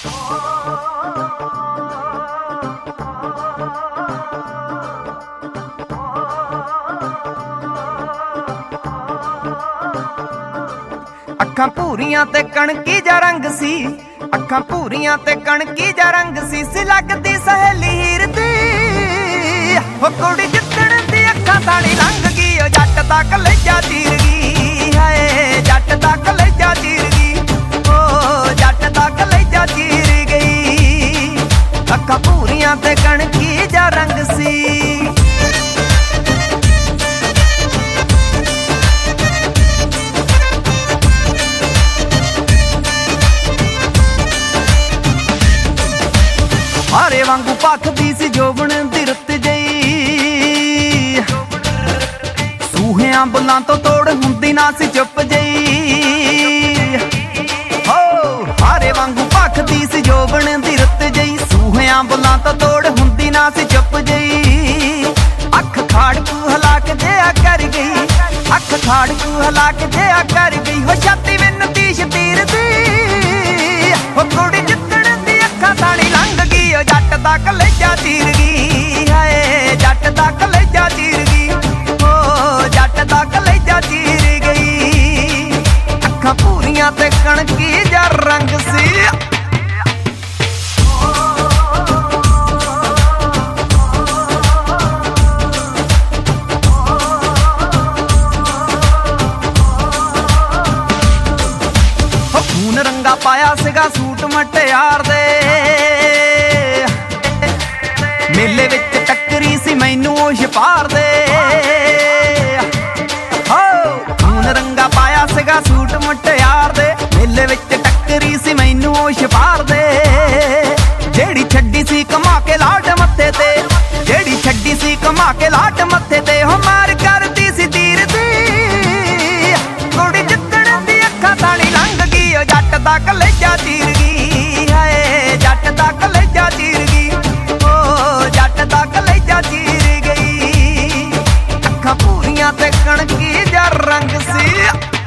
ਅੱਖਾਂ ਭੂਰੀਆਂ ਤੇ ਕਣਕੀ ਜਾ ਰੰਗ ਸੀ, ਅੱਖਾਂ ਭੂਰੀਆਂ ਤੇ ਕਣਕੀ ਜਾ ਰੰਗ ਸੀ ਲੱਗਦੀ ਸਹੇਲੀ ਹੀਰ ਦੀ। ਹੋ ਕੁੜੀ ਜਿੱਦਣ ਦੀ ਅੱਖਾਂ ਤਾਣੀ ਲੰਘ ਗਈ, ਓ ਜੱਟ ਦਾ ਕਲੇਜਾ ਚੀਰ ਗਈ। ਹਾਏ ਜੱਟ ਦਾ ਕਲੇਜਾ ਚੀਰ ਗਈ, ਓ ਜੱਟ ਦਾ ਕਲੇਜਾ ਚੀਰ ਗਈ। ਅੱਖਾਂ ਭੂਰੀਆਂ ਤੇ ਕਣਕੀ ਜਾ ਰੰਗ ਸੀ। ਹਾਰੇ ਵਾਂਗੂ ਭਖਦੀ ਸੀ ਜੋਬਣ ਦੀ ਰੁੱਤ ਜਈ, ਸੂਹਿਆਂ ਬੁੱਲਾਂ ਤੋਂ ਤੋੜ ਹੁੰਦੀ ਨਾ ਸੀ ਚੁੱਪ ਜਈ। ਹੋ ਹਾਰੇ ਵਾਂਗੂ ਭਖਦੀ ਸੀ ਜੋਬਣ ਦੀ ਰੁੱਤ ਜਈ, ਸੂਹਿਆਂ ਬੁੱਲਾਂ ਤੋਂ ਤੋੜ ਹੁੰਦੀ ਨਾ ਸੀ ਚੁੱਪ ਜਈ। ਅੱਖ ਖਾੜਕੂ ਹਲਾ ਕੇ ਜਿਆ ਕਰ ਗਈ, ਅੱਖ ਖਾੜਕੂ ਹਲਾ ਕੇ ਜਿਆ ਕਰ ਗਈ। ਹੋ ਛਾਤੀ ਮੈਨੂੰ ਤੀਸ਼ ਤੀਰ ਦੀ, ਹੋ ਕੁੜੀ ਜਿੱਦਣ ਦੀ ਅੱਖਾਂ ਤਾਣੀ ਲੰਘ ਗਈ, ਓ ਜੱਟ ਦਾ ਕਲੇਜਾ ਚੀਰ ਗਈ। ਹਾਏ ਜੱਟ ਦਾ ਕਲੇਜਾ ਚੀਰ ਗਈ, ਓ ਜੱਟ ਦਾ ਕਲੇਜਾ ਚੀਰ ਗਈ। ਅੱਖਾਂ ਭੂਰੀਆਂ ਤੇ ਕਣਕੀ ਜਾ ਰੰਗ ਸੀ। ਖੂਨ ਰੰਗਾ ਪਾਇਆ ਸੀਗਾ ਸੂਟ ਮਟਿਆਰ ਦੇ, ਮੇਲੇ ਵਿੱਚ ਟੱਕਰੀ ਸੀ ਮੈਨੂੰ ਉਹ ਛਪਾਰ ਦੇ। ਹੋ ਖੂਨ ਰੰਗਾ ਪਾਇਆ ਸੀਗਾ ਸੂਟ ਮਟਿਆਰ ਦੇ, ਮੇਲੇ ਵਿੱਚ ਟੱਕਰੀ ਸੀ ਮੈਨੂੰ ਉਹ ਛਪਾਰ ਦੇ। ਜਿਹੜੀ ਛੱਡੀ ਸੀ ਕਮਾ ਕੇ ਲਾਟ ਮੱਥੇ ਤੇ, ਜਿਹੜੀ ਛੱਡੀ ਸੀ ਕਮਾ ਕੇ ਲਾਟ ਮੱਥੇ ਤੇ। ਹੋ ਮਾਰ ਕਰਦੀ ਸੀ ਤੀਰ ਦੀ, ਕੁੜੀ ਜਿੱਦਣ ਦੀ ਅੱਖਾਂ ਤਾਣੀ ਲੰਘ ਗਈ, ਓ ਜੱਟ ਦਾ ਕਲੇਜਾ ਚੀਰ ਗਈ। ਹਾਏ ਜੱਟ ਦਾ ਕਲੇਜਾ ਚੀਰ ਗਈ, ਓ ਜੱਟ ਦਾ ਕਲੇਜਾ ਚੀਰ ਗਈ। ਅੱਖਾਂ ਭੂਰੀਆਂ ਤੇ ਕਣਕੀ ਜਾ ਰੰਗ ਸੀ।